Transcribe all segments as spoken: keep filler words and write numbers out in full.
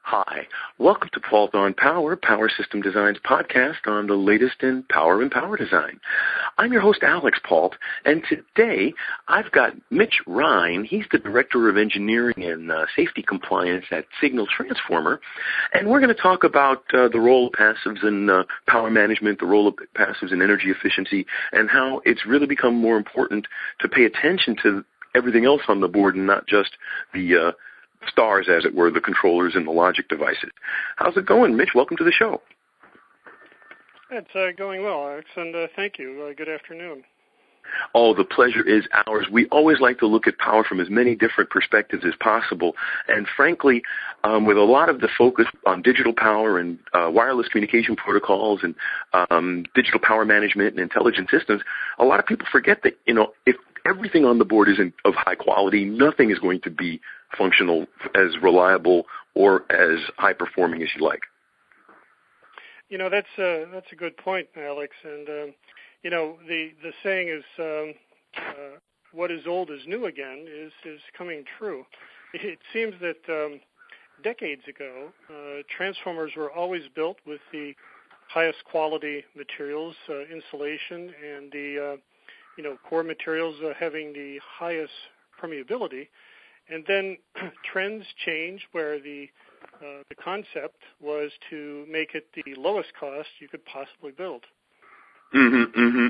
Hi, welcome to Paul Thorne Power, Power System Design's podcast on the latest in power and power design. I'm your host, Alex Pault, and today I've got Mitch Ryan. He's the Director of Engineering and uh, Safety Compliance at Signal Transformer, and we're going to talk about uh, the role of passives in uh, power management, the role of passives in energy efficiency, and how it's really become more important to pay attention to everything else on the board and not just the uh, stars, as it were, the controllers and the logic devices. How's it going, Mitch? Welcome to the show. It's uh, going well, Alex, and uh, thank you. Uh, good afternoon. Oh, the pleasure is ours. We always like to look at power from as many different perspectives as possible. And frankly, um, with a lot of the focus on digital power and uh, wireless communication protocols and um, digital power management and intelligent systems, a lot of people forget that, you know, if everything on the board isn't of high quality, nothing is going to be functional, as reliable, or as high-performing as you like. You know, that's uh, that's a good point, Alex. And, um, you know, the, the saying is, um, uh, what is old is new again, is, is coming true. It seems that um, decades ago, uh, transformers were always built with the highest quality materials, uh, insulation, and the, uh, you know, core materials uh, having the highest permeability. And then trends changed where the uh, the concept was to make it the lowest cost you could possibly build. Mm-hmm, mm-hmm.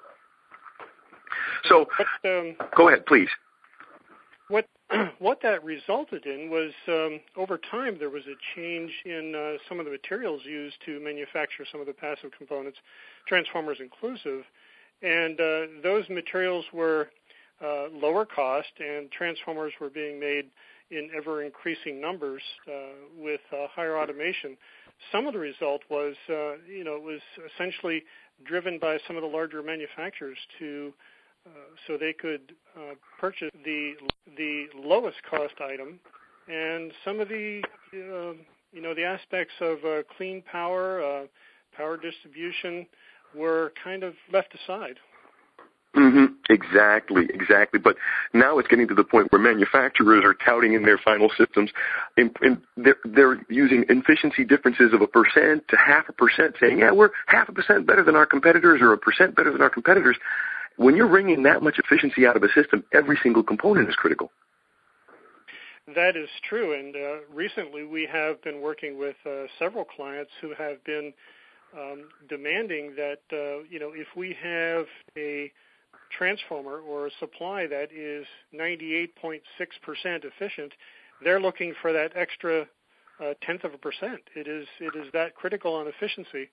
So, but, um, go ahead, please. What what that resulted in was, um, over time, there was a change in uh, some of the materials used to manufacture some of the passive components, transformers inclusive, and uh, those materials were Uh, lower cost, and transformers were being made in ever-increasing numbers uh, with uh, higher automation. Some of the result was, uh, you know, it was essentially driven by some of the larger manufacturers to, uh, so they could uh, purchase the the lowest cost item, and some of the, uh, you know, the aspects of uh, clean power, uh, power distribution were kind of left aside. Mm-hmm. Exactly, exactly. But now it's getting to the point where manufacturers are touting in their final systems, in, in, they're, they're using efficiency differences of a percent to half a percent, saying, yeah, we're half a percent better than our competitors or a percent better than our competitors. When you're wringing that much efficiency out of a system, every single component is critical. That is true, and uh, recently we have been working with uh, several clients who have been um, demanding that, uh, you know, if we have a transformer or a supply that is ninety-eight point six percent efficient, they're looking for that extra uh, tenth of a percent. It is it is that critical on efficiency.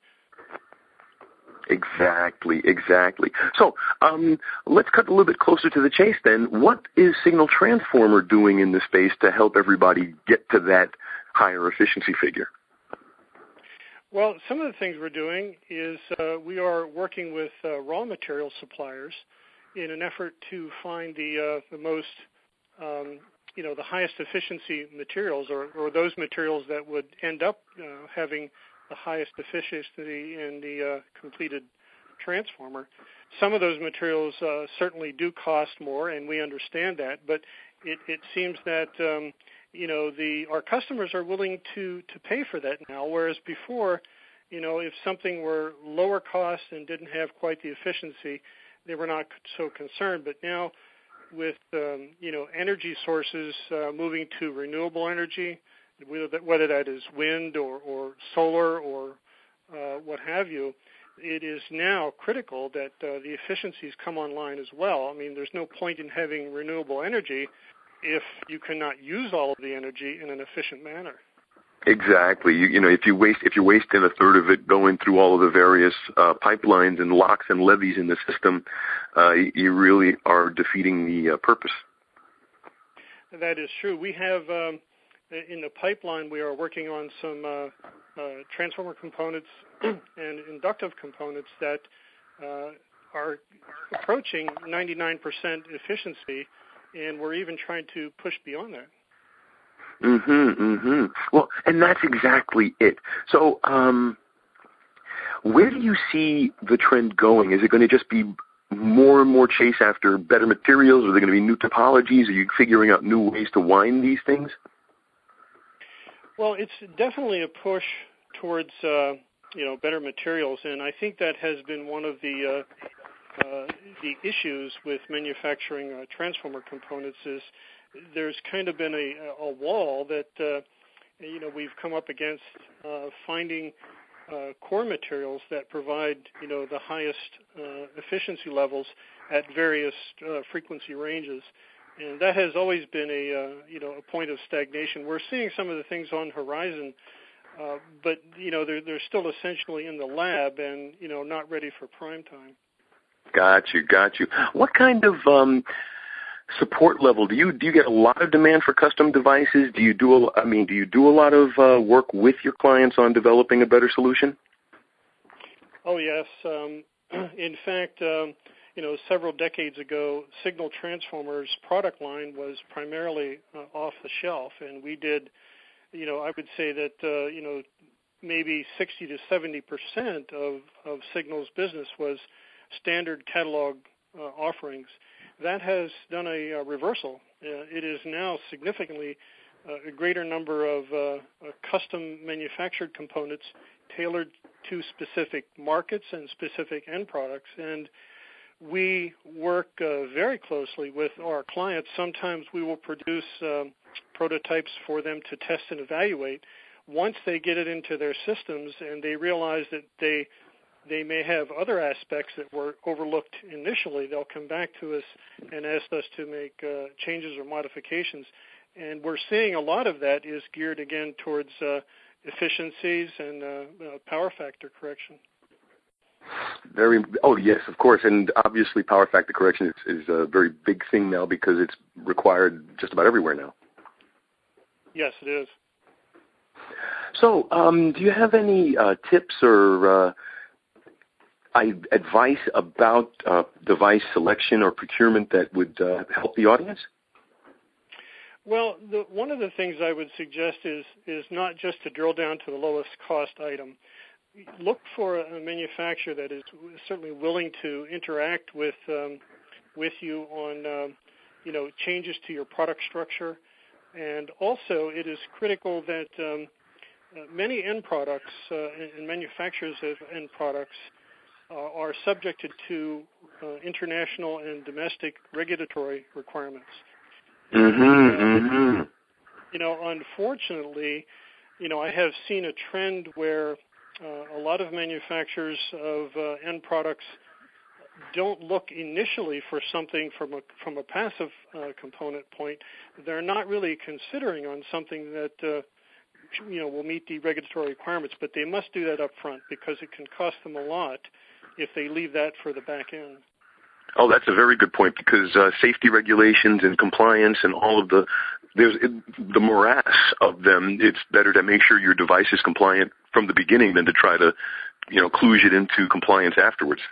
Exactly, exactly. So um, let's cut a little bit closer to the chase then. What is Signal Transformer doing in this space to help everybody get to that higher efficiency figure? Well, some of the things we're doing is uh, we are working with uh, raw material suppliers in an effort to find the uh, the most, um, you know, the highest efficiency materials, or, or those materials that would end up uh, having the highest efficiency in the uh, completed transformer. Some of those materials uh, certainly do cost more, and we understand that, but it, it seems that um, you know the our customers are willing to to pay for that now, whereas before, you know, if something were lower cost and didn't have quite the efficiency, they were not so concerned. But now, with um, you know energy sources uh, moving to renewable energy, whether that, whether that is wind or, or solar or uh, what have you, it is now critical that uh, the efficiencies come online as well. I mean, there's no point in having renewable energy if you cannot use all of the energy in an efficient manner. Exactly. You, you know, if you waste, if you're wasting a third of it going through all of the various uh, pipelines and locks and levees in the system, uh, you really are defeating the uh, purpose. That is true. We have um, in the pipeline, we are working on some uh, uh, transformer components and inductive components that uh, are approaching ninety-nine percent efficiency, and we're even trying to push beyond that. Mm-hmm, mm-hmm. Well, and that's exactly it. So, um, where do you see the trend going? Is it going to just be more and more chase after better materials? Are there going to be new topologies? Are you figuring out new ways to wind these things? Well, it's definitely a push towards uh, you know better materials, and I think that has been one of the uh, uh, the issues with manufacturing uh, transformer components. Is there's kind of been a, a wall that uh, you know we've come up against uh, finding uh, core materials that provide you know the highest uh, efficiency levels at various uh, frequency ranges. And that has always been a uh, you know a point of stagnation. We're seeing some of the things on the horizon, uh, but you know they're they're still essentially in the lab and you know not ready for prime time. Got you, got you. What kind of um, support level do you do? You get a lot of demand for custom devices? Do you do a, I mean, do you do a lot of uh, work with your clients on developing a better solution? Oh yes. Um, in fact. Um, You know, several decades ago, Signal Transformers product line was primarily uh, off the shelf, and we did, you know, I would say that, uh, you know, maybe sixty to seventy percent of, of Signal's business was standard catalog uh, offerings. That has done a, a reversal. Uh, it is now significantly uh, a greater number of uh, uh, custom manufactured components tailored to specific markets and specific end products, and we work uh, very closely with our clients. Sometimes we will produce um, prototypes for them to test and evaluate. Once they get it into their systems and they realize that they they may have other aspects that were overlooked initially, they'll come back to us and ask us to make uh, changes or modifications. And we're seeing a lot of that is geared again towards uh, efficiencies and uh, uh, power factor correction. Very. Oh, yes, of course. And obviously power factor correction is, is a very big thing now because it's required just about everywhere now. Yes, it is. So um, do you have any uh, tips or uh, I, advice about uh, device selection or procurement that would uh, help the audience? Well, the, one of the things I would suggest is is not just to drill down to the lowest cost item. Look for a manufacturer that is certainly willing to interact with um, with you on um, you know changes to your product structure, and also it is critical that um, uh, many end products uh, and, and manufacturers of end products uh, are subjected to uh, international and domestic regulatory requirements. Mm-hmm, and, mm-hmm. You know, unfortunately, you know I have seen a trend where Uh, a lot of manufacturers of uh, end products don't look initially for something from a from a passive uh, component point. They're not really considering on something that uh, you know will meet the regulatory requirements, but they must do that up front because it can cost them a lot if they leave that for the back end. Oh, that's a very good point because uh, safety regulations and compliance and all of the there's it, the morass of them. It's better to make sure your device is compliant from the beginning than to try to, you know, kludge it into compliance afterwards.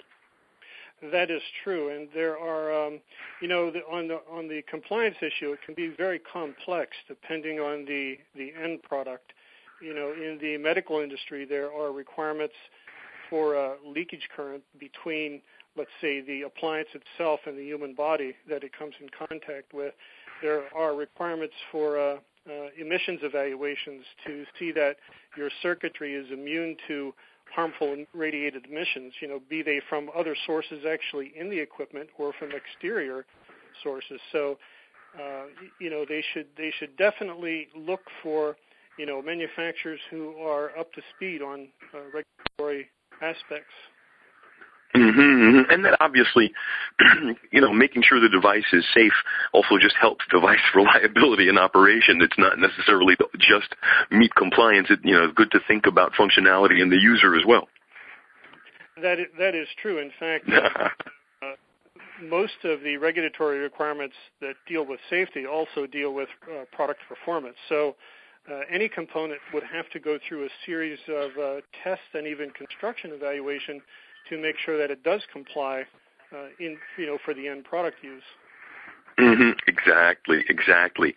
That is true, and there are, um, you know, the, on the on the compliance issue, it can be very complex depending on the the end product. You know, in the medical industry, there are requirements for uh, leakage current between, let's say, the appliance itself and the human body that it comes in contact with. There are requirements for uh, uh, emissions evaluations to see that your circuitry is immune to harmful radiated emissions, you know, be they from other sources actually in the equipment or from exterior sources. So, uh, you know, they should they should definitely look for, you know, manufacturers who are up to speed on uh, regulatory aspects. Mm-hmm. And then obviously, you know, making sure the device is safe also just helps device reliability and operation. It's not necessarily just meet compliance. It, you know, it's good to think about functionality and the user as well. That is, that is true. In fact, uh, most of the regulatory requirements that deal with safety also deal with uh, product performance. So uh, any component would have to go through a series of uh, tests and even construction evaluation to make sure that it does comply uh, in, you know, for the end product use. Mm-hmm. Exactly, exactly.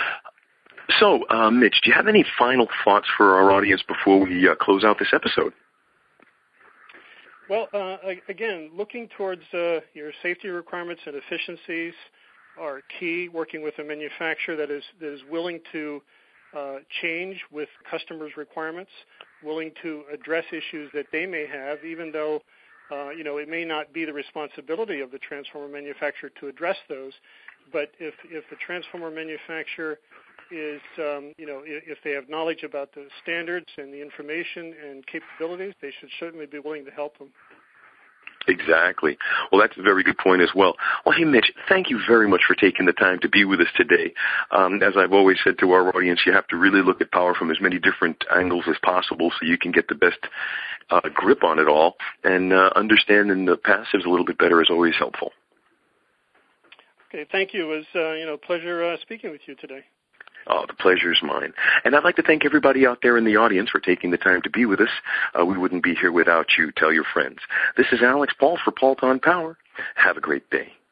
So, uh, Mitch, do you have any final thoughts for our audience before we uh, close out this episode? Well, uh, again, looking towards uh, your safety requirements and efficiencies are key. Working with a manufacturer that is that is willing to uh, change with customers' requirements, willing to address issues that they may have, even though uh, you know it may not be the responsibility of the transformer manufacturer to address those. But if if the transformer manufacturer is, um, you know, if they have knowledge about the standards and the information and capabilities, they should certainly be willing to help them. Exactly. Well, that's a very good point as well. Well, hey, Mitch, thank you very much for taking the time to be with us today. Um, as I've always said to our audience, you have to really look at power from as many different angles as possible so you can get the best uh, grip on it all. And uh, understanding the passives a little bit better is always helpful. Okay, thank you. It was uh, you know, a pleasure uh, speaking with you today. Oh, the pleasure is mine. And I'd like to thank everybody out there in the audience for taking the time to be with us. Uh, we wouldn't be here without you. Tell your friends. This is Alex Paul for Pault on Power. Have a great day.